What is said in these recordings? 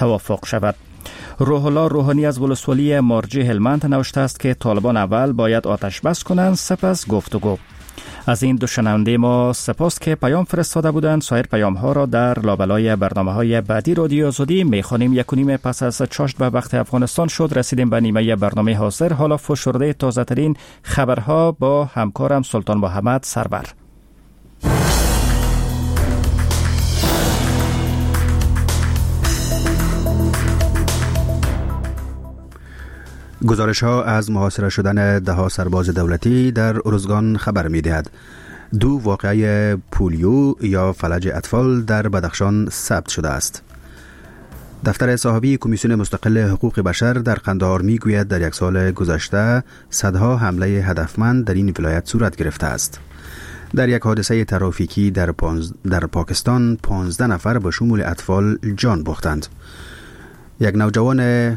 توافق شود. روح الله روحانی از ولسوالی مارجه هلمند نوشته است که طالبان اول باید آتش بس کنند، سپس گفتگو. از این دو شنونده ما سپاس که پیام فرستاده بودند. سایر پیام ها را در لابلای برنامه های بعدی رادیو آزادی میخوانیم. 1:30 پس از چاشت به وقت افغانستان شد. رسیدیم به نیمه برنامه حاضر. حالا فشرده تازه ترین خبرها با همکارم سلطان محمد سرور. گزارش ها از محاصره شدن 10 سرباز دولتی در ارزگان خبر می دهد. 2 واقعه پولیو یا فلج اطفال در بدخشان ثبت شده است. دفتر صاحبی کمیسیون مستقل حقوق بشر در قندهار می گوید در یک سال گذشته صدها حمله هدفمند در این ولایت صورت گرفته است. در یک حادثه ترافیکی در پاکستان 15 نفر به شمول اطفال جان باختند. یک نوجوان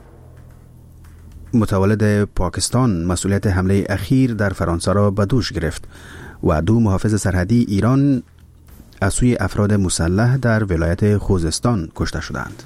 متولد پاکستان مسئولیت حمله اخیر در فرانسه را به دوش گرفت و 2 محافظ سرحدی ایران از سوی افراد مسلح در ولایت خوزستان کشته شدند.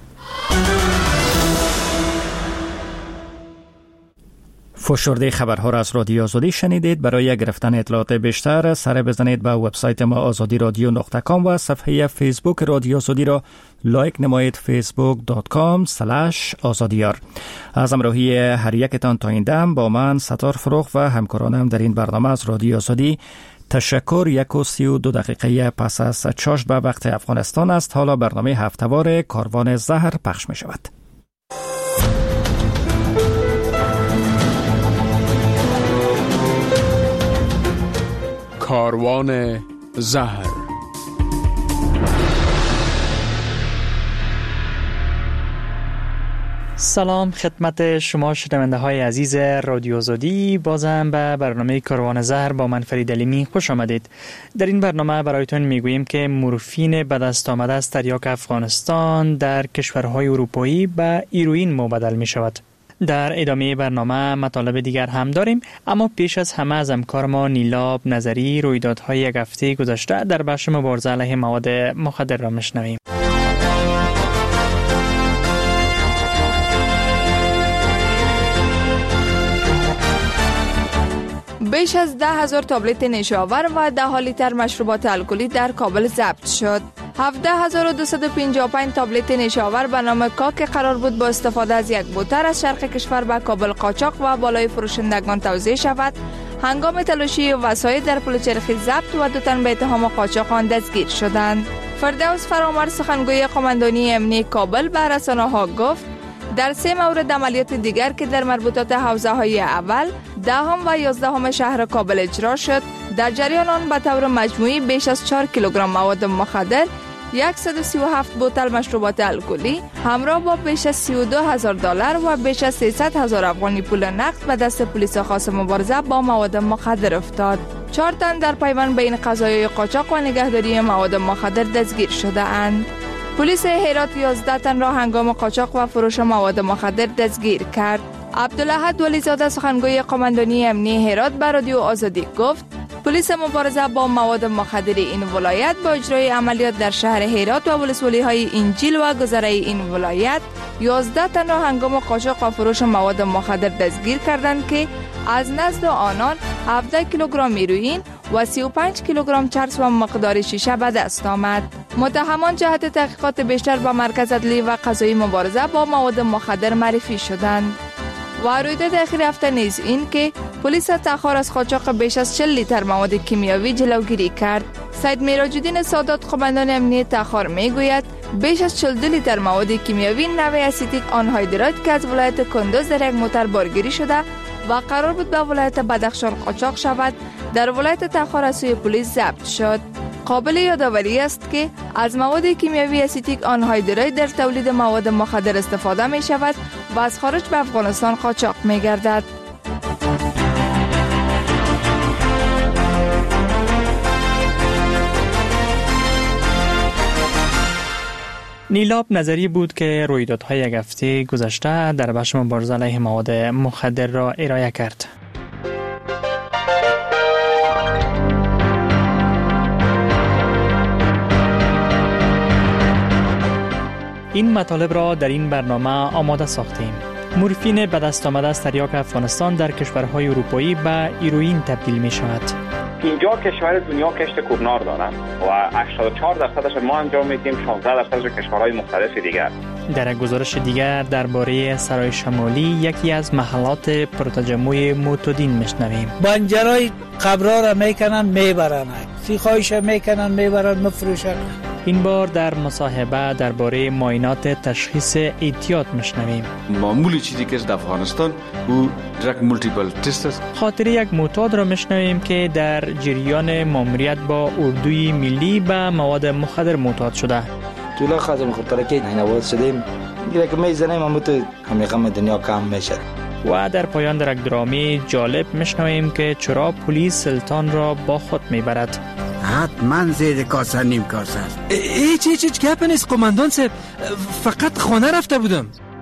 فشرده خبرها را از رادیو آزادی شنیدید. برای گرفتن اطلاعات بیشتر سر بزنید به وبسایت ما azadiradyo.com و صفحه فیسبوک رادیو آزادی را لایک نمایید facebook.com/azadiyar. از همراهی هر یکتان تا این دم با من ستار فروغ و همکارانم در این برنامه از رادیو آزادی تشکر. 1:32 پس از چاشت به وقت افغانستان است. حالا برنامه هفته‌وار کاروان زهر پخش می شود. کاروان زهر. سلام خدمت شما شنونده های عزیز رادیو آزادی. بازم به برنامه کاروان زهر با من فرید علیمی خوش آمدید. در این برنامه برایتون میگوییم که مورفین به دست آمده از تریاک افغانستان در کشورهای اروپایی به هیروئین مبدل می شود. در ادامه برنامه مطالب دیگر هم داریم، اما پیش از همه از همکار ما نیلاب نظری رویدادهای یک هفته گذشته در بخش مبارزه علیه مواد مخدر را میشنویم. بیش از 10,000 تابلت نشاور و 10 لیتر مشروبات الکلی در کابل ضبط شد. 17,255 تابلت نشاور به نام کاک قرار بود با استفاده از یک بوتر از شرق کشور به کابل قاچاق و بالای فروشندگان توزیع شود. هنگام تلاشی وسایل در پل چرخی ضبط و 2 تن به اتهام قاچاق آن دستگیر شدند. فردوس فرامرد سخنگوی قماندانی امنیتی کابل به رسانه‌ها گفت در 3 مورد عملیات دیگر که در مربوطات حوزه‌های اول، 10 و 11 شهر کابل اجرا شد، در جریان آن به طور مجموعی بیش از 4 کیلوگرم مواد مخدر، 137 بوتل مشروبات الکلی همراه با بیش از $32,000 و بیش از 300,000 افغانی پول نقد به دست پلیس خاص مبارزه با مواد مخدر افتاد. 4 تن در پیوند بین قضایای قاچاق و نگهداری مواد مخدر دستگیر شده اند. پلیس هرات 11 تن را هنگام قاچاق و فروش مواد مخدر دستگیر کرد. عبدالاحد ولیزاده سخنگوی قماندانی امنیتی هرات به رادیو آزادی گفت پلیس مبارزه با مواد مخدر این ولایت با اجرای عملیات در شهر هرات و ولسوالی‌های انجیل و گذره این ولایت 11 تن را هنگام قاچاق و فروش مواد مخدر دستگیر کردند که از نزد آنان 17 کیلوگرم هیروئین و 35 کیلوگرم چرس و مقدار شیشه به دست آمد. متهمان جهت تحقیقات بیشتر به مرکز عدلی و قضایی مبارزه با مواد مخدر معرفی شدند. و رویداد اخیر هفته نیز این که پلیس تأخیر از قاچاق بیش از 40 لیتر مواد کیمیاوی جلوگیری کرد. سید میراج‌الدین سادات قماندان امنیتی تأخیر میگوید بیش از 42 لیتر مواد کیمیاوی نوع اسیتیک آنهایدرات که از ولایت کندوز در یک موتر بارگیری شده و قرار بود به ولایت بدخشان قاچاق شود، در ولایت تأخیر از سوی پلیس ضبط شد. قابل یادآوری است که از مواد کیمیاوی اسیتیک آنهایدرات در تولید مواد مخدر استفاده می شود و از خارج به افغانستان قاچاق می گردد. نیلاب نظری بود که رویدادهای یک هفته گذشته در بخش مبارزه علیه مواد مخدر را ارائه کرد. این مطالب را در این برنامه آماده ساختیم. مورفین به دست آمده از تریاک افغانستان در کشورهای اروپایی به هیروئین تبدیل می شود. اینجا کشور دنیا کشت کوکنار دارند و 84% ما انجام میدیم، 16% کشورهای مختلف دیگر. در گزارش دیگر درباره سرای شمالی، یکی از محلات پرتجمع معتادین میشنویم. بنجرای قبرا را میکنن میبرن، سیخایش میکنن میبرن مفروشن. این بار در مصاحبه درباره معاینات تشخیص اعتیاد میشنویم. معمولی چیزی که در افغانستان او درک مولتیپل تست است. خاطر یک معتاد را میشنویم که در جریان ماموریت با اردوی ملی به مواد مخدر معتاد شده. طولا خازم خورتره که نواد شدیم دیگه که میزنیم همون تو همه دنیا کم میشه. و در پایان در یک درامی جالب میشنویم که چرا پلیس سلطان را با خود میبرد. حتما زیر کاسه نیم کاسه است. هیچ گپ نیست قماندان صاحب، فقط خانه رفته بودم.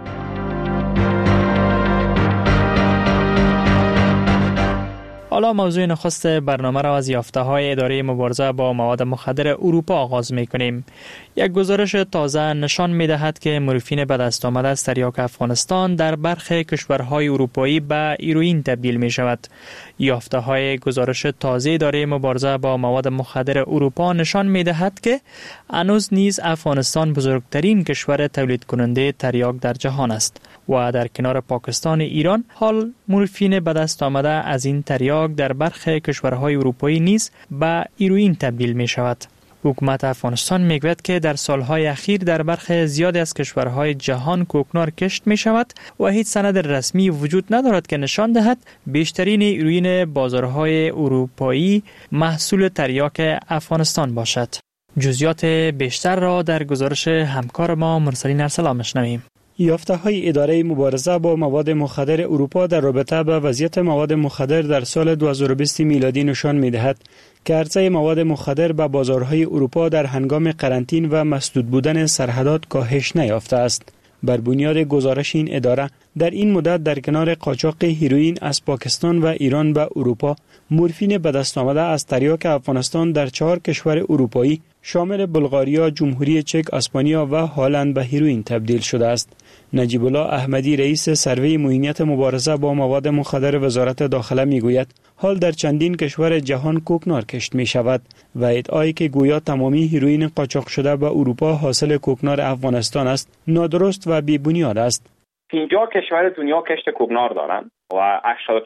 حالا موضوع نخست برنامه را از یافته‌های اداره مبارزه با مواد مخدر اروپا آغاز می‌کنیم. یک گزارش تازه نشان می‌دهد که مورفین به دست آمده از تریاک افغانستان در برخی کشورهای اروپایی به هیروئین تبدیل می‌شود. یافته‌های گزارش تازه اداره مبارزه با مواد مخدر اروپا نشان می‌دهد که هنوز نیز افغانستان بزرگترین کشور تولید کننده تریاک در جهان است و در کنار پاکستان و ایران حال مورفین به دست آمده از این تریاک در برخی کشورهای اروپایی نیز به هیروئین تبدیل می شود. حکومت افغانستان می گوید که در سالهای اخیر در برخی زیادی از کشورهای جهان کوکنار کشت می شود و هیچ سند رسمی وجود ندارد که نشان دهد بیشترین هیروئین بازارهای اروپایی محصول تریاک افغانستان باشد. جزئیات بیشتر را در گزارش همکار ما مرسلین ارسلان میشنویم. یافته‌های اداره مبارزه با مواد مخدر اروپا در رابطه با وضعیت مواد مخدر در سال 2020 میلادی نشان می‌دهد که عرضه مواد مخدر به بازارهای اروپا در هنگام قرنطینه و مسدود بودن سرحدات کاهش نیافته است. بر بنیاد گزارش این اداره در این مدت در کنار قاچاق هیروئین از پاکستان و ایران به اروپا، مورفین به دست آمده از تریاک افغانستان در 4 کشور اروپایی شامل بلغاریا، جمهوری چک، اسپانیا و هلند به هیروئین تبدیل شده است. نجیب الله احمدی رئیس سروی مهمیت مبارزه با مواد مخدر وزارت داخله میگوید حال در چندین کشور جهان کوکنار کشت می شود و ادعایی که گویا تمامی هیروئین قاچاق شده به اروپا حاصل کوکنار افغانستان است نادرست و بی بنیاد است. 50 کشور دنیا کشت کوکنار دارند و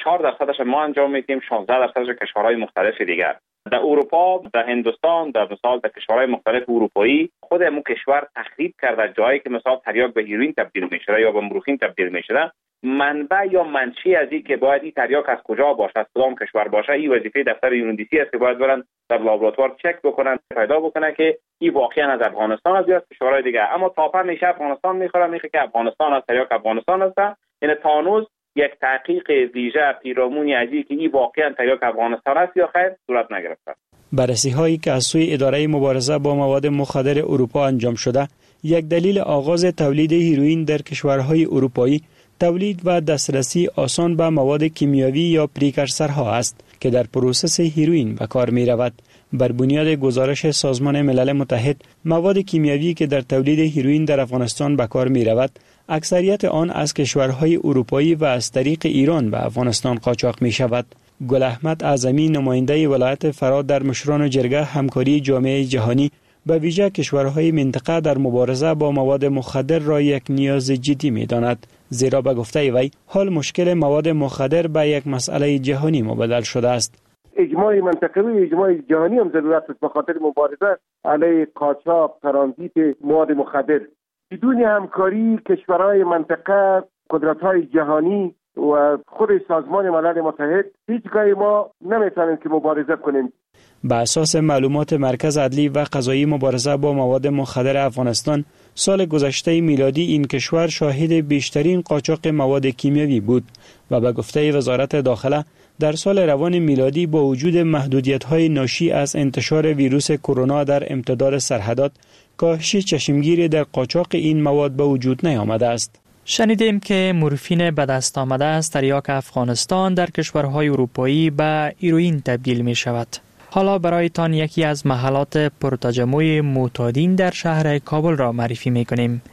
84% ما انجام میدیم، 16% کشورهای مختلف دیگر. در اروپا، در هندوستان، در مثال در کشورهای مختلف اروپایی خود همون کشور تخریب کرده جایی که مثلا تریاک به هیروئین تبدیل میشه یا به مورفین تبدیل میشه. منبع یا منشی از این که باید این تریاک از کجا باشه، از کدام کشور باشه، این وظیفه دفتر یوندیسی است که باید برن در لابراتوار چک بکنن، پیدا بکنن که این واقعا از افغانستان است یا از کشورهای دیگه. اما تاپر میشه افغانستان میخوره که افغانستان است، تریاک افغانستان است. یعنی تانوز یک تحقیق ویژه پیرامون ازی که این واقعا تریاک افغانستان است یا خیر صورت نگرفته. بررسی هایی که از سوی اداره مبارزه با مواد مخدر اروپا انجام شده، یک دلیل آغاز تولید هیروئین در کشورهای اروپایی تولید و دسترسی آسان به مواد کیمیاوی یا پریکورسورها است که در پروسس هیروئین به کار می رود. بر بنیاد گزارش سازمان ملل متحد، مواد کیمیاوی که در تولید هیروئین در افغانستان به کار می رود، اکثریت آن از کشورهای اروپایی و از طریق ایران به افغانستان قاچاق می شود. گل احمد اعظمی، نماینده ولایت فرات در مشران جرگه همکاری جامعه جهانی به ویژه کشورهای منطقه در مبارزه با مواد مخدر را یک نیاز جدی می داند، زیرا به گفته وی حال مشکل مواد مخدر به یک مسئله جهانی مبدل شده است. اجماع منطقوی و اجماع جهانی هم ضرورت است به خاطر مبارزه علیه قاچاق، ترانزیت مواد مخدر. بدون همکاری کشورهای منطقه، قدرت‌های جهانی و خود سازمان ملل متحد هیچگاه ما نمیتونیم که مبارزه کنیم. به اساس معلومات مرکز عدلی و قضایی مبارزه با مواد مخدر افغانستان، سال گذشته میلادی این کشور شاهد بیشترین قاچاق مواد کیمیاوی بود و به گفته وزارت داخله در سال روان میلادی با وجود محدودیت‌های ناشی از انتشار ویروس کرونا در امتداد سرحدات، کاهش چشمگیری در قاچاق این مواد به وجود نیامده است. شنیدیم که مورفین به دست آمده از تریاک افغانستان در کشورهای اروپایی به هیروئین تبدیل می شود. حالا برایتان یکی از محلات پرتجمع معتادین در شهر کابل را معرفی می کنیم.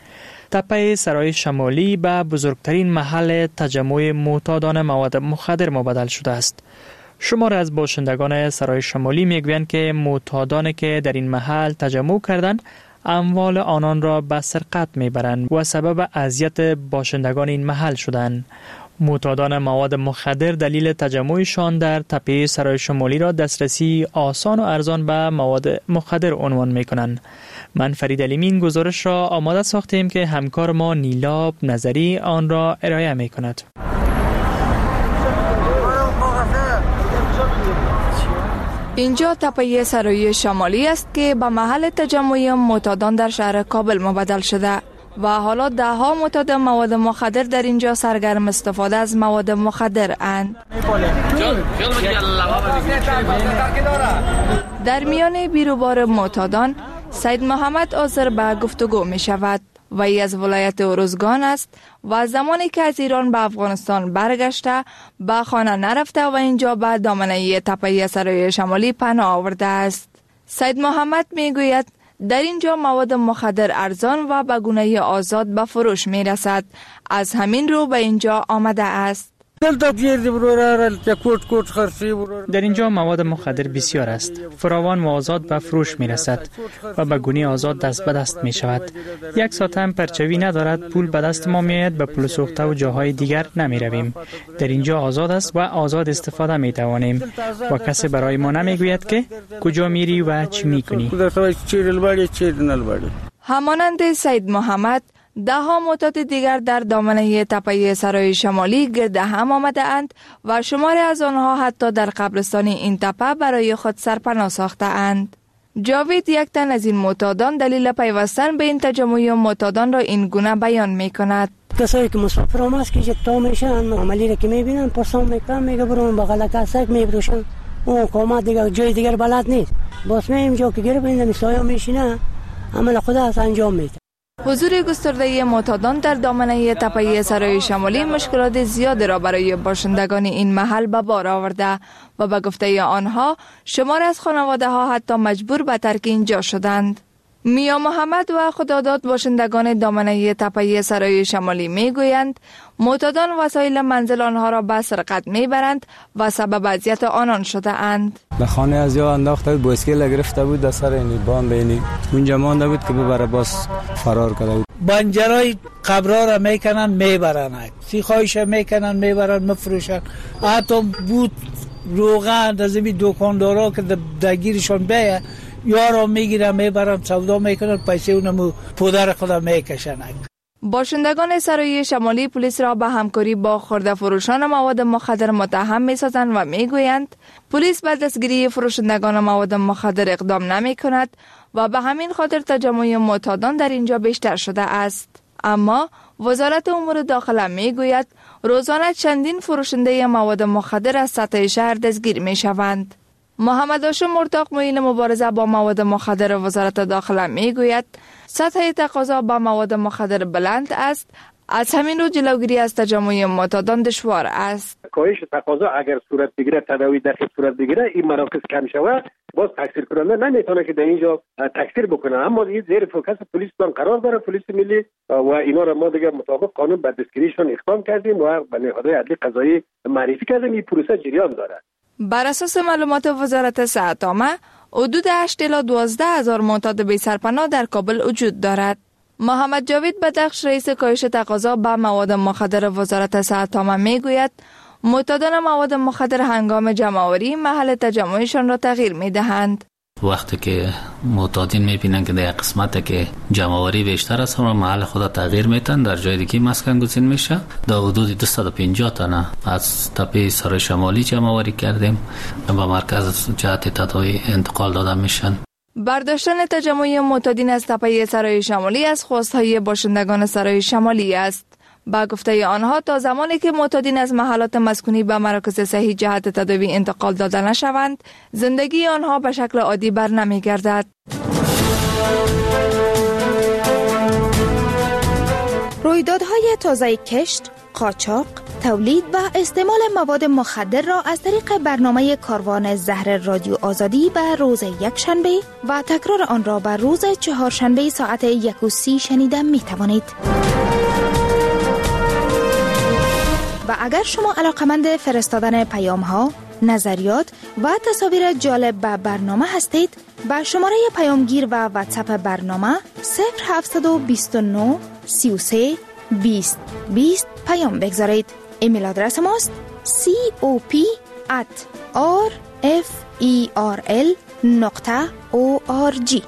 تپه سرای شمالی به بزرگترین محل تجمع معتادان مواد مخدر مبدل شده است. شمار از باشندگان سرای شمالی میگویند که معتادانی که در این محل تجمع کردند اموال آنان را به سرقت میبرند و سبب اذیت باشندگان این محل شدند. معتادان مواد مخدر دلیل تجمعشان در تپه سرای شمالی را دسترسی آسان و ارزان به مواد مخدر عنوان میکنند. من فرید علیمی این گزارش را آماده ساختیم که همکار ما نیلاب نظری آن را ارائه میکند. اینجا تپه سرای شمالی است که به محل تجمع معتادان در شهر کابل مبدل شده و حالا ده ها معتاد مواد مخدر در اینجا سرگرم استفاده از مواد مخدر اند. در میان بیروبار معتادان سید محمد آذر به گفتگو می شود. وی از ولایت ارزگان است و زمانی که از ایران به افغانستان برگشته به خانه نرفته و اینجا به دامنه تپه سرای شمالی پناه آورده است. سید محمد می گوید در اینجا مواد مخدر ارزان و به گونه آزاد به فروش می رسد. از همین رو به اینجا آمده است. در اینجا مواد مخدر بسیار است. فراوان و آزاد به فروش می رسد و به گونه آزاد دست به دست می شود. یک ساعت هم پرچوی ندارد، پول به دست ما می آید، به پول سوخته و جاهای دیگر نمی رویم. در اینجا آزاد است و آزاد استفاده می توانیم و کسی برای ما نمی گوید که کجا میری و چی می کنی. همانند سید محمد ده ها معتاد دیگر در دامنه تپه سرای شمالی گرد هم آمده اند و شماری از آنها حتی در قبرستان این تپه برای خود سرپناه ساخته اند. جاوید یک تن از این معتادان دلیل پیوستن به این تجمع معتادان را این گونه بیان می کند. کسایی که مسافر هم است که تا میشن عملی را که میبینن پرسان میکنن میگه برون بغل کسک میبروشن اون قومت دیگر جای دیگر بلد نیست باز می اینجا که گره بینده میسایه میشینه عمل خدا از انجام میده. حضور گسترده معتادان در دامنه تپه سرای شمالی مشکلات زیادی را برای باشندگان این محل به بار آورده و به گفته آنها شمار از خانواده ها حتی مجبور به ترک اینجا شدند. میا محمد و خداداد باشندگان دامنه تپه سرای شمالی می گویند معتادان وسایل منزل آنها را به سرقت می برند و سبب اذیت آنان شده اند. به خانه از یا انداخته بود، بایسکل گرفته بود در سر اینی بام بینی اونجا مانده بود که ببره باز فرار کرده بود. بنجرای قبرا را میکنن میبرن، سیخایش میکنن میبرن مفروشن، حتی بود روغن از این دکاندارا که درگیرشون بیه یارو میگیرن میبرن سودا میکنن پیسه اونمو پدر خدا میکشن. باشندگان سرای شمالی پلیس را به همکاری با خرده فروشان مواد مخدر متهم میسازند و میگویند پلیس به دستگیری فروشندگان مواد مخدر اقدام نمی کند و به همین خاطر تجمع معتادان در اینجا بیشتر شده است. اما وزارت امور داخله میگوید روزانه چندین فروشنده مواد مخدر از سطح شهر دستگیر می شوند. محمد هاشم مرتاق معین مبارزه با مواد مخدر وزارت داخله میگوید سطح تقاضا با مواد مخدر بلند است، از همین رو جلوگیری از تجمع معتادان دشوار است. کاهش تقاضا اگر صورت بگیره، تداوی دقیق صورت بگیره، این مراکز کم شود، باز تکثیر کننده نمیتونه که در اینجا تکثیر بکنه. اما این زیر فوکس پلیس قرار داره، پلیس ملی، و اینا را ما دیگه مطابق قانون به دستگیریشون اقدام کردیم و به نهادهای عدلی قضایی معرفی کردیم. این پروسه جریان داره. بر اساس معلومات وزارت صحت عامه حدود 8 الی 12 هزار معتاد بی سرپناه در کابل وجود دارد. محمد جاوید بدخش رئیس کاهش تقاضا به مواد مخدر وزارت صحت عامه میگوید معتادان مواد مخدر هنگام جمع‌آوری محل تجمعشان را تغییر میدهند. وقتی که معتادین میبینن که در قسمتی که جمع‌آوری بیشتر است و محل خود تغییر میتن، در جای دیگه مسکن گزین میشه. در حدود 250 تانه از تپه سرای شمالی جمع‌آوری کردیم و به مرکز جهت تداوی انتقال داده میشن. برداشتن تجمع معتادین از تپه سرای شمالی از خواستهای باشندگان سرای شمالی است. با گفته آنها تا زمانی که معتادین از محلات مسکونی به مراکز صحی جهت تداوی انتقال داده نشوند، زندگی آنها به شکل عادی بر نمیگردد. رویدادهای تازه کشت، قاچاق، تولید و استعمال مواد مخدر را از طریق برنامه کاروان زهر رادیو آزادی به روز یکشنبه و تکرار آن را به روز چهارشنبه ساعت 1:30 شنیده می توانید. و اگر شما علاقمند فرستادن پیام ها، نظریات و تصاویر جالب به برنامه هستید، با شماره پیامگیر و واتساپ برنامه 0729 33 20 20 پیام بگذارید. ایمیل آدرس ماست cop@rferl.org.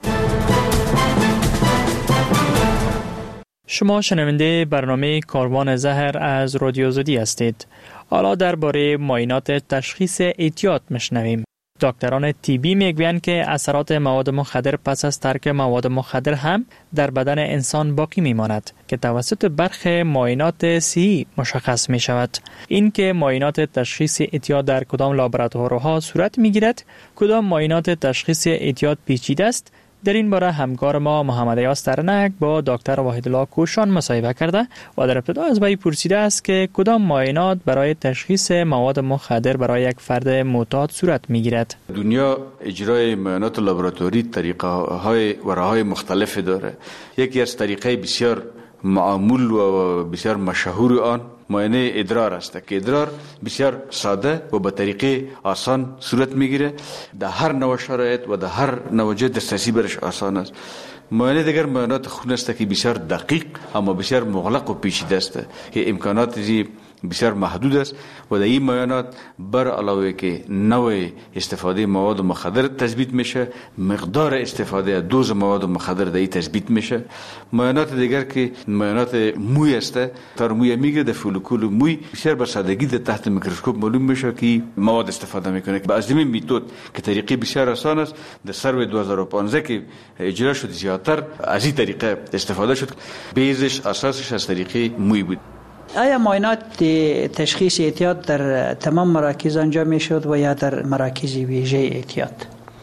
شما شنونده برنامه کاروان زهر از رادیو آزادی هستید. حالا درباره معاینات تشخیص اعتیاد میشنویم. دکتران طبی میگویند که اثرات مواد مخدر پس از ترک مواد مخدر هم در بدن انسان باقی میماند که توسط برخی معاینات صحی مشخص می شود. این که معاینات تشخیص اعتیاد در کدام لابراتوارها صورت میگیرد، کدام معاینات تشخیص اعتیاد پیچیده است، در این باره همکار ما محمد ایاز ترنک با دکتر وحیدالله کوشان مصاحبه کرده و در ابتدا از وی پرسیده است که کدام معاینات برای تشخیص مواد مخدر برای یک فرد معتاد صورت میگیرد. دنیا اجرای معاینات لابراتوری طریقه های و راههای مختلف داره. یکی از طریقه بسیار معمول و بسیار مشهور آن معاینه ادرار است که ادرار بسیار ساده و به طریقه آسان صورت میگیره. در هر نوع شرایط و در هر نوع جای دسترسی برش آسان است. معاینه دیگر معاینات خون است که بسیار دقیق اما بسیار مغلق و پیچیده است که امکانات بسیار محدود است و در این معاینات بر علاوه که نوع استفاده مواد مخدر تثبیت میشه، مقدار استفاده دوز مواد مخدر در این تثبیت میشه. معاینات دیگر که معاینات موی است، تا موی میگیره در فولکول موی بسیار به سادگی در تحت میکروسکوپ معلوم میشه که مواد استفاده میکنه. با از این میتود که طریقه بسیار آسان است، در سال 2015 که اجرا شد زیادتر از این طریقه استفاده شد. بیزش اساسش از طریقه موی بود. آیا معاینات تشخیص اعتیاد در تمام مراکز انجام می شد و یا در مراکز ویژه اعتیاد؟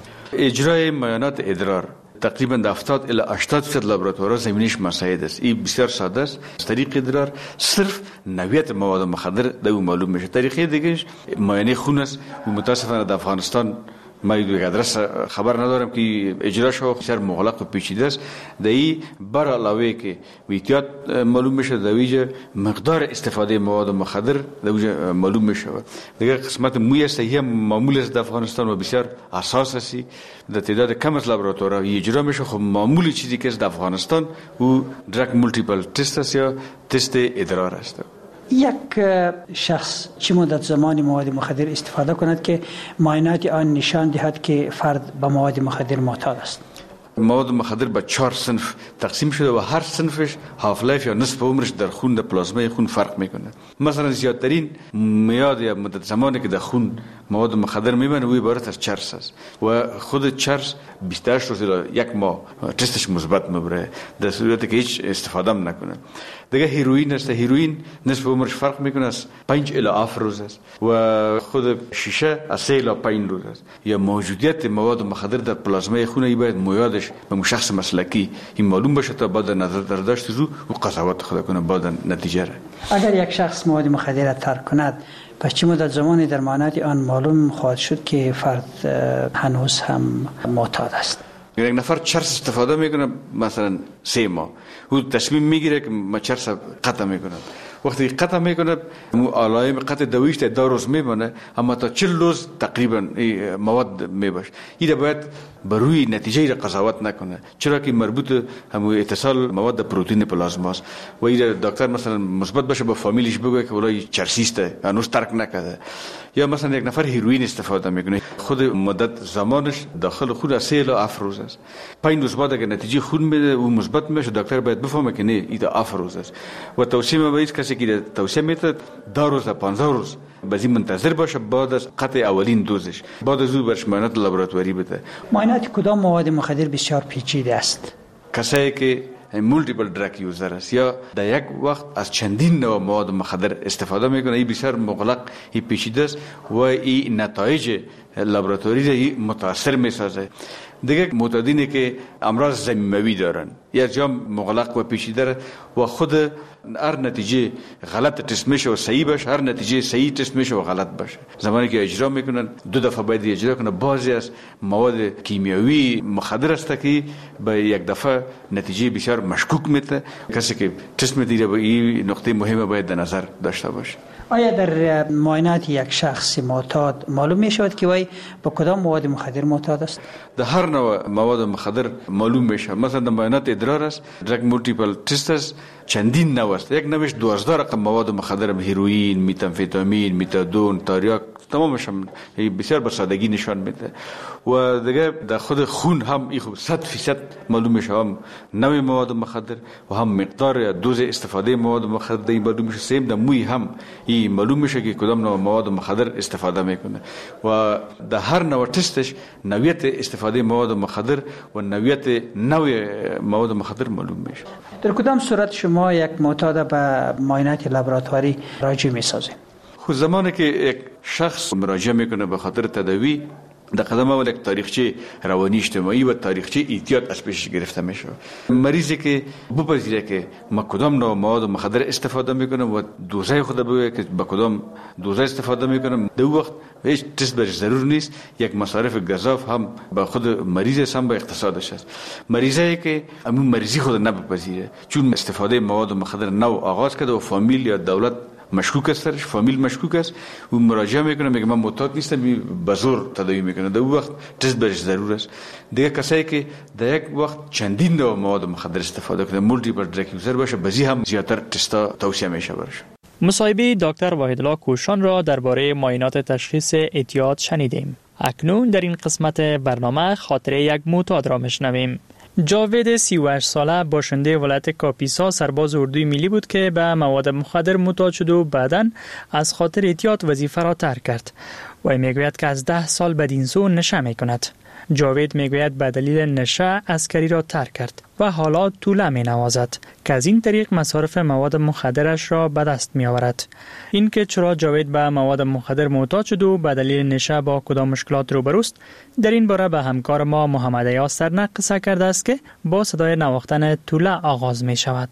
اجرای معاینات ادرار تقریبا 70 الی 80% لابراتوارها زمینش مساعد است. این بسیار ساده است. از طریق ادرار صرف نوعیت مواد مخدر در اون معلوم میشه. طریقه دیگهش معاینه خون است و متاسفانه در افغانستان ما یک ادرس خبر ندارم که اجراش بسیار مغلق و پیچیده است. در این بر علاوه که اعتیاد معلوم میشه، در ویژه مقدار استفاده مواد مخدر در ویژه معلوم میشه. دیگر قسمت موی است، هم معمول است در افغانستان و بسیار اساس است. در تعداد کم از لابراتوارها اجرا میشه. خب معمولی چیزی که است در افغانستان او درگ مولتیپل تست است یا تست ادرار است. یک شخص چه مدت زمانی مواد مخدر استفاده کند که معاینات آن نشان دهد که فرد به مواد مخدر معتاد است؟ مواد مخدر به 4 صنف تقسیم شده و هر صنفش هاف لایف یا نصف عمرش در خون، در پلازمای خون فرق میکنه. مثلا زیادترین میاد یا مدت زمانی که در خون مواد مخدر میبینه و عبارت از چرس است و خود چرس 28 روز تا یک ماه تستش مثبت میبره در صورتی که هیچ استفاده نکنه. دیگه هیروئین است. هیروئین نصف عمرش فرق میکنه، از 5 الی 7 روز است و خود شیشه از 3 الی 5 روز است. یا موجودیت مواد مخدر در پلازمای خون باید میادش به شخص مسلکی این معلوم باشه تا بعد نظر داشت رو و قضاوت خود کنه بعد نتیجه را. اگر یک شخص مواد مخدر ترک کند پس چه مدت زمانی در معاینات آن معلوم خواهد شد که فرد هنوز هم معتاد است؟ یک نفر چرس استفاده میکنه مثلا 3 ماه، او تصمیم میگیره که من چرس قطع میکنم. وقتی قطع میکنه علائم قطع دویش تا 2 روز میمونه، اما تا 40 روز تقریبا مواد میباشه. این باید بر روی نتیجه را قضاوت نکنه، چرا که مربوط هم اتصال مواد پروتئین پلازما است و این دکتر مثلا مثبت باشه با فامیلش بگه که ولای چرسیسته هنوز ترک نکرده. یا مثلا یک نفر هیروئین استفاده میکنه، خود مدت زمانش داخل خون از 3 الی 7 روز است. 5 روز بعد اگه نتیجه خون میده و مثبت میشه، دکتر باید بفهمه که نه این 7 روز است و توصیه میشه کسی که توصیه میده 2 روز تا 15 روز بعد منتظر باشه بعد از قطع اولین دوزش، بعد از اون برش معاینات لابراتواری بده. معاینات کدام مواد مخدر بسیار پیچیده است؟ کسایی که مولتیپل درگ یوزر است یا در یک وقت از چندین نوع مواد مخدر استفاده میکنه، این بسیار مغلق، این پیچیده است و این نتایج لابراتوری را متاثر می سازه. دیگه معتادینی که امراض زمینوی دارن یا جام مغلق و پیچیده و خود هر نتیجه غلط تست میشه و صحیح باشه، هر نتیجه صحیح تست میشه و غلط باشه. زمانی که اجرا میکنن 2 دفعه باید اجرا کنه. بعضی از مواد کیمیایی مخدر است که به یک دفعه نتیجه بسیار مشکوک میده. کسی که تست میده به این نقطه مهمه باید در نظر داشته باشه. آیا در معاینات یک شخص معتاد معلوم می شود که وی با کدام مواد مخدر معتاد است؟ در هر نوع مواد مخدر معلوم میشه. مثلا در معاینات ادرار است، درگ مولتیپل تست است، چندین نوع است. یک نوعش 12 رقم مواد مخدر، هیروئین، متامفتامین، متادون، تاریاک، تمامش هم بسیار به سادگی نشان میده. و دیگه در خود خون هم این 100% معلوم میشه، هم نوع مواد مخدر و هم مقدار یا دوز استفاده مواد مخدر این معلوم میشه. سیم در موی هم این معلوم میشه که کدام نوع مواد مخدر استفاده میکنه و در هر نوع تستش نوعیت استفاده مواد مخدر و نوعیت نوع مواد مخدر معلوم میشه. در کدام صورت شما یک معتاد به معاینات لابراتواری راجع میسازید؟ خود زمانی که یک شخص مراجعه میکنه به خاطر تداوی، در قدم اول یک تاریخچه روانی اجتماعی و تاریخچه احتیاط از پیش گرفته میشه. مریضی که بپذیره که ما کدام نوع مواد مخدر استفاده میکنم و دوزه خود بگه که با کدام دوزه استفاده میکنم، در وقت هیچ تست برش ضرور نیست. یک مصارف گزاف هم با خود مریض هم با اقتصادش است. مریضی که همون مریضی خود نبپذیره چون استفاده مواد مخدر نو آغاز کرده و فامیل یا دولت مشکوک است، فامیل مشکوک است، و مراجعه میکنه میگه من معتاد نیستم، به زور تداوی میکنه. در وقت تست برش ضرور است. دیگه کسایی که در یک وقت چندین نوع مواد مخدر استفاده کنه، مولتیپل درگ یوزر باشه، بازی هم زیاتر تستا توصیه میشه برش. مصاحبه دکتر واحدالله کوشان را درباره معاینات تشخیص اعتیاد شنیدیم. اکنون در این قسمت برنامه خاطره یک معتاد را میشنویم. جاوید 38 ساله باشنده ولایت کاپیسا سرباز اردوی ملی بود که به مواد مخدر معتاد شد و بعداً از خاطر اعتیاد وظیفه را ترک کرد. و میگوید که از 10 سال بدین سو نشه میکند. جاوید میگوید به دلیل نشه عسکری را ترک کرد و حالا توله می نوازد که از این طریق مصارف مواد مخدرش را به دست می آورد. این که چرا جاوید به مواد مخدر معتاد شد و به دلیل نشه با کدام مشکلات روبروست، در این باره به همکار ما محمد ایاز سرنق قصه کرده است که با صدای نواختن توله آغاز می شود.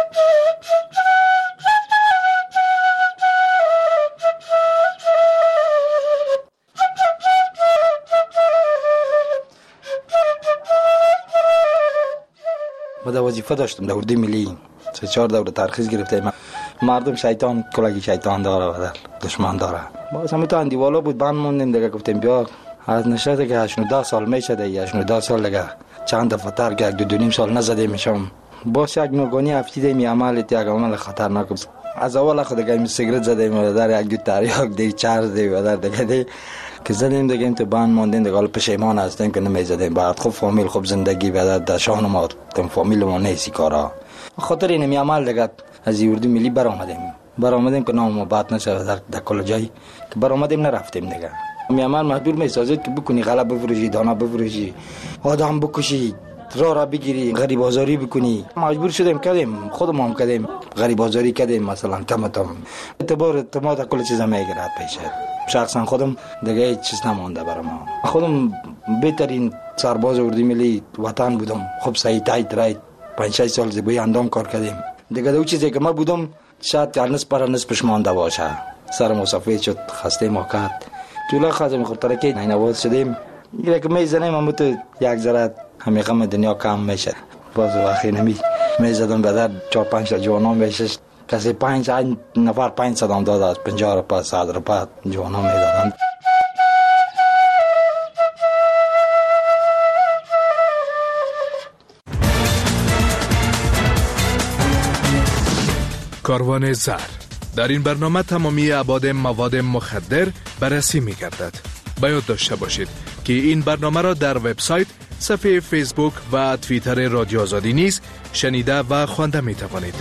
من در وظیفه داشتم در اردوی ملی 3-4 دوره ترخیص گرفته. مردم شیطان کلاگی شیطان داره و در دشمن داره. باز همین تو اندیوالا بود بند موندیم دیگه. گفتیم بیا از نشسته که 18 سال میشه دیگه، 18 سال دیگه چند دفعه ترک 2.5 سال نزده میشم. باز یک نوگانی افتیده عملت یک عمل خطرناک. از اول خود دیگه سیگرت زدیم در یک دو تریاک دی چرز دی و در دیگه دی که زدیم دیگه تو بند موندیم دیگه. حالا پشیمان هستیم که نمیزدیم. بعد خب فامیل خب زندگی و در شان ما تم فامیل ما نیستی کارا. خاطر این عمل دیگه از اردوی ملی برآمدیم که نام ما بعد نشه در کل جای که برآمدیم نرفتیم دیگه. می عمل مجبور میسازید که بکنی غلط بفروشی، دانه بفروشی، آدم بکشی، را بگیری، غریب آزاری بکنی. مجبور شدیم کردیم، خودم هم کردیم، غریب آزاری کردیم. مثلا تم اعتماد کل چیزا میگیرد پیشه. شخصا خودم دیگه هیچ چیز نمونده برام. خودم بهترین سرباز اردوی ملی وطن بودم. خب صحیح تایید 5-6 سال زیبایی اندام کار کردیم. دیگه دو چیزی که من بودم شاید نصف پر نصفش مانده باشه. سر مصافه شد، خسته ما کرد. طوله خواستم خورتره که نینواز شدیم. یه که میزنیم هم تو یک ذره همه غم دنیا کم میشه. باز وقتی میزدم به در 4-5 جوانان میشه. کسی 5 نفر 500 هم داده از 50 روپا 100 روپا جوانان میدادن. کاروان زهر. در این برنامه تمامی ابعاد مواد مخدر بررسی می گردد. باید داشته باشید که این برنامه را در وبسایت، صفحه فیسبوک و توییتر رادیو آزادی نیز شنیده و خوانده می توانید.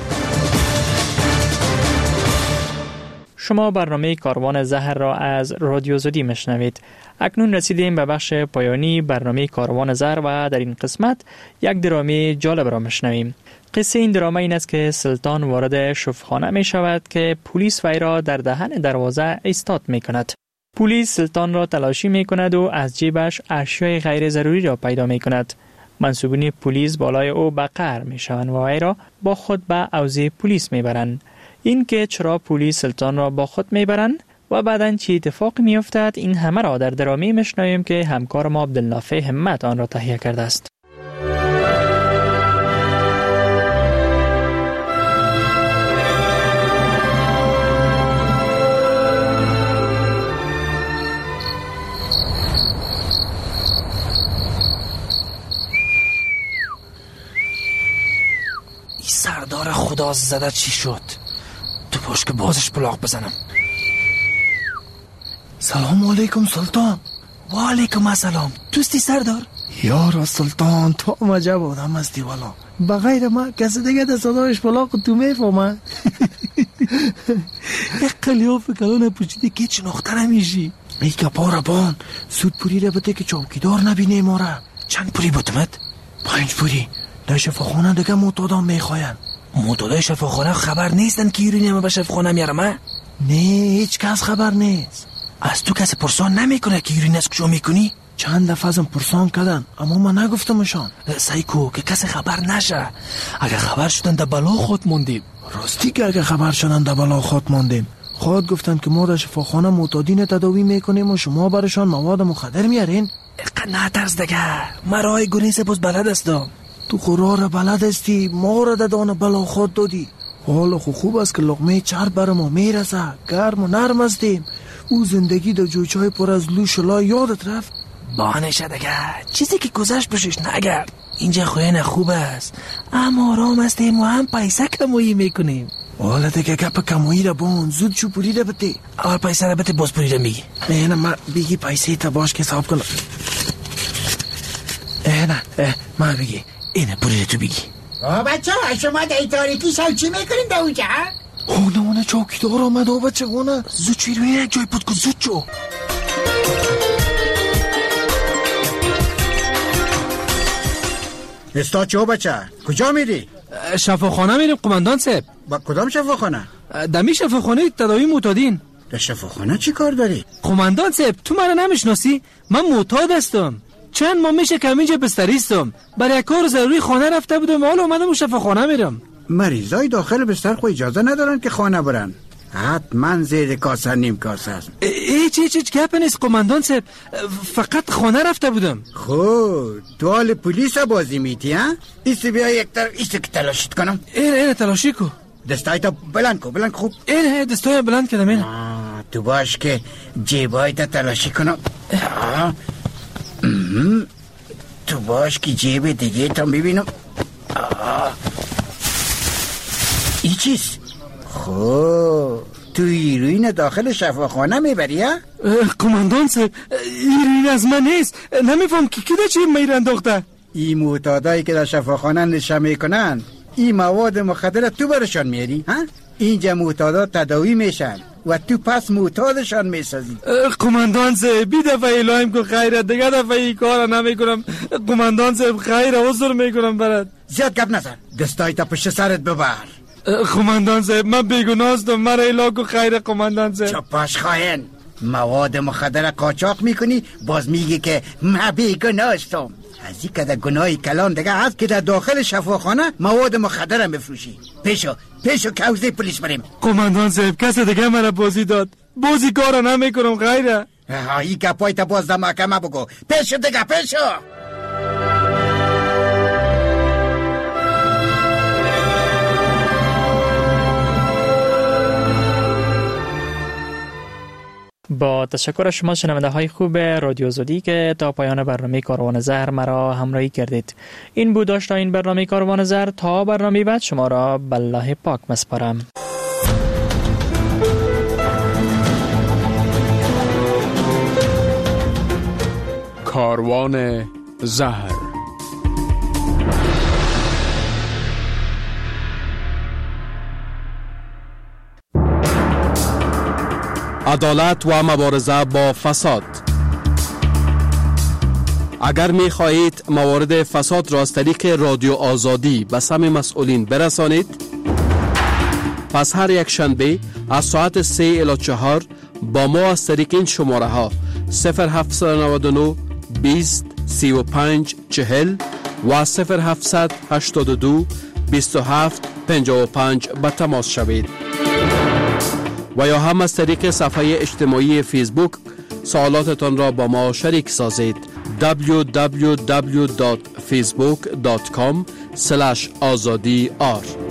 شما برنامه کاروان زهر را از رادیو آزادی میشنوید. اکنون رسیدیم به بخش پایانی برنامه کاروان زهر و در این قسمت یک درامه جالب را میشنویم. قصه این درامه این است که سلطان وارد شفخانه می شود که پلیس وی را در دهن دروازه ایستاد می کند. پلیس سلطان را تلاشی می کند و از جیبش اشیای غیر ضروری را پیدا می کند. منصوبین پلیس بالای او به قهر می شوند و وی را با خود به حوزه پلیس می برند. این که چرا پلیس سلطان را با خود می برند و بعداً چی اتفاق می افتد، این همه را در درامی میشنویم که همکار ما عبدالنافع همت آن را تهیه کرده است. سردار خدا زده چی شد؟ تو باش که بازش بلاغ بزنم. سلام علیکم سلطان. و علیکم السلام. دوستی سردار؟ یارا سلطان تو مجب آدم از دیوالا. بغیر ما کسی دیگه در صدایش بلاغ تو میفهمه. یک قلیاف کلان پوچیده که چه نختر میشی. ای که پارا بان سود پوری را بده که چوکیدار نبینه ما را. چند پوری بودمت؟ 5 پوری. در شفاخانه دیگه معتادان میخواین. معتادای شفاخانه خبر نیستن که ایرونی همه به شفاخانه میارم؟ نه هیچ کس خبر نیست. از تو کسی پرسان نمیکنه که ایرونی از کجا میکنی؟ چند دفعه ازم پرسان کردن اما من نگفتمشان. سایکو که کسی خبر نشه. اگه خبر شدن در بلا خود موندیم. راستی که اگه خبر شدن در بلا خود موندیم. خود گفتن که ما در شفاخانه معتادین تداوی میکنیم و شما برشان مواد مخدر میارین. نه ترس دیگه. من راه گریز باز بلد هستم. تو خورا را بلد هستی، ما را دادان بلا خود دادی. حالا خوب است که لقمه چرب بر ما میرسه. گرم و نرم هستیم. او زندگی در جوچای پر از لوشلا یادت رفت؟ بانشه دیگه. چیزی که گذشت بشش نگرد. اینجا خوین خوب است اما آرام هستیم و هم پیسه کمایی میکنیم. حالا دیگه گپ کمایی را بان. زود چو پوری را بده. اول پیسه را بده باز پوری را میگی. نه من بگی پیسه تا باش که حساب کنم. نه من بگی اینه پوری تو بگی. بچه ها شما در تاریکی شب چی میکنین در اونجا؟ اونه چوکیدار آمده ها بچه اونه. زود چوی روی یک جای پود کن زود چو. استاد چه بچه؟ کجا میری؟ شفاخانه میریم قماندان صاحب. با کدام شفاخانه؟ دمی شفاخانه تداوی معتادین. در شفاخانه چی کار داری؟ قماندان صاحب تو مرا نمیشناسی؟ من معتاد هستم. چند ماه میشه که اینجا بستریستم. برای کار ضروری خانه رفته بودم حالا اومدم شفاخانه میرم. مریضای داخل بستر خو اجازه ندارن که خانه برن. حتما زیر کاسه نیم کاسه است. هیچ گپ نیست قماندان صاحب. فقط خانه رفته بودم. خب تو حال پلیس بازی میتی ها؟ ایستی بیا یک طرف ایستی که تلاشیت کنم. اینه تلاشی کو. دستای تا بلند کو خوب. اینه دستای بلند کردم اینه. تو باش که جیبای تا تلاشی کنم. تو باش که جیب دیگه تا ببینم. ای چیز؟ خب تو ایروین داخل شفاخانه میبری ها؟ قماندان صاحب ایروین از من نیست. نمیفهم که ده چی میرن دختر. این معتادایی که در شفاخانه نشه میکنن این مواد مخدر تو برشان میاری ها؟ اینجا معتادا تداوی میشن و تو پس معتادشان میسازی. قماندان صاحب بی دفعه الهیم کن خیره دیگه دفعه این کار نمیکنم. قماندان صاحب خیره عذر میکنم برات. زیاد گپ نزن. دستای تا پشت سرت ببر. قماندان صاحب من بیگناه هستم. مرا اله کن خیره قماندان صاحب. چپاش خاین. مواد مخدر قاچاق میکنی باز میگی که من بیگناه هستم. از این که در گناهی کلان دیگه هست که در داخل شفاخانه مواد مخدر هم بفروشی. پیشو که حوزه پلیس بریم. قماندان صاحب کسی دیگه مرا بازی داد. بازی کارا نمیکنم غیره. این گپای تا باز در محکمه بگو. پیشو دیگه پیشو. با تشکر شما شنونده های خوب رادیو آزادی که تا پایان برنامه کاروان زهر مرا همراهی کردید. این بود داشت این برنامه کاروان زهر. تا برنامه بعد شما را به الله پاک مسپارم. کاروان زهر. عدالت و مبارزه با فساد. اگر می خواهید موارد فساد را از طریق رادیو آزادی به سمع مسئولین برسانید، پس هر یک شنبه از ساعت 3 الی 4 با ما از طریق این شماره ها 0799 20 35 40 و 0782 27 55 به تماس شوید و یا هم از طریق صفحه اجتماعی فیسبوک سوالاتتان را با ما شریک سازید. www.facebook.com/azadi